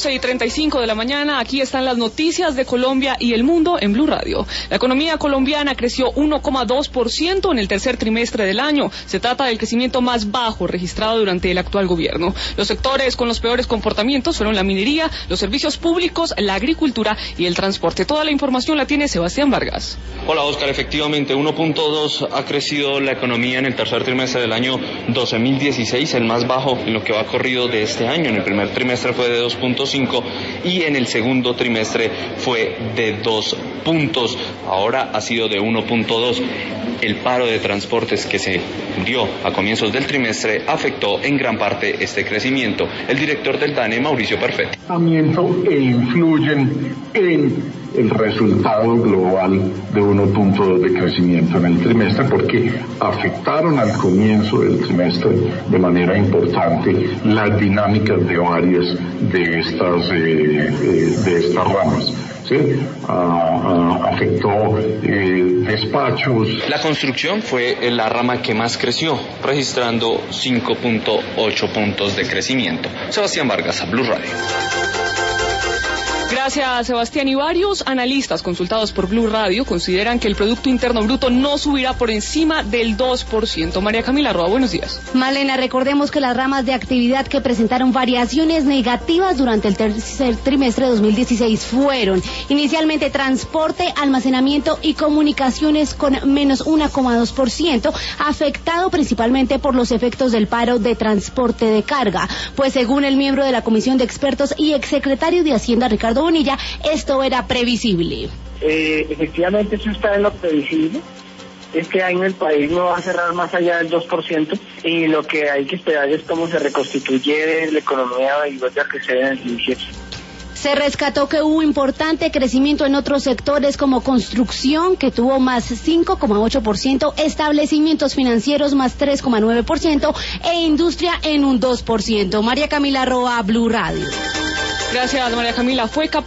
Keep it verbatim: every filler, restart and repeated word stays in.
once y treinta y cinco de la mañana, aquí están las noticias de Colombia y el mundo en Blue Radio. La economía colombiana creció uno coma dos por ciento en el tercer trimestre del año. Se trata del crecimiento más bajo registrado durante el actual gobierno. Los sectores con los peores comportamientos fueron la minería, los servicios públicos, la agricultura y el transporte. Toda la información la tiene Sebastián Vargas. Hola Oscar, efectivamente uno punto dos ha crecido la economía en el tercer trimestre del año doce mil dieciséis, el más bajo en lo que va corrido de este año. En el primer trimestre fue de dos punto cinco y en el segundo trimestre fue de dos puntos. Ahora ha sido de uno punto dos. El paro de transportes que se dio a comienzos del trimestre afectó en gran parte este crecimiento. El director del DANE, Mauricio Perfetti. E influyen en el resultado global de uno punto dos de crecimiento en el trimestre porque afectaron al comienzo del trimestre de manera importante las dinámicas de varias de estas eh, eh, de estas ramas. ¿Sí? Ah, ah, afectó eh, despachos. La construcción fue la rama que más creció, registrando cinco punto ocho puntos de crecimiento. Sebastián Vargas, Blue Radio. Gracias, Sebastián. Y varios analistas consultados por Blue Radio consideran que el Producto Interno Bruto no subirá por encima del dos por ciento. María Camila Roa, buenos días. Malena, recordemos que las ramas de actividad que presentaron variaciones negativas durante el tercer trimestre de dos mil dieciséis fueron inicialmente transporte, almacenamiento y comunicaciones con menos uno coma dos por ciento, afectado principalmente por los efectos del paro de transporte de carga. Pues según el miembro de la Comisión de Expertos y exsecretario de Hacienda, Ricardo Bonilla, esto era previsible. Eh, efectivamente eso está en lo previsible. Este año el país no va a cerrar más allá del dos por ciento y lo que hay que esperar es cómo se reconstituye la economía y vuelve a crecer en el dos mil diecisiete. Se rescató que hubo importante crecimiento en otros sectores como construcción, que tuvo más cinco coma ocho por ciento, establecimientos financieros más tres coma nueve por ciento e industria en un dos por ciento. María Camila Roa, Blue Radio. Gracias, María Camila. Fue capaz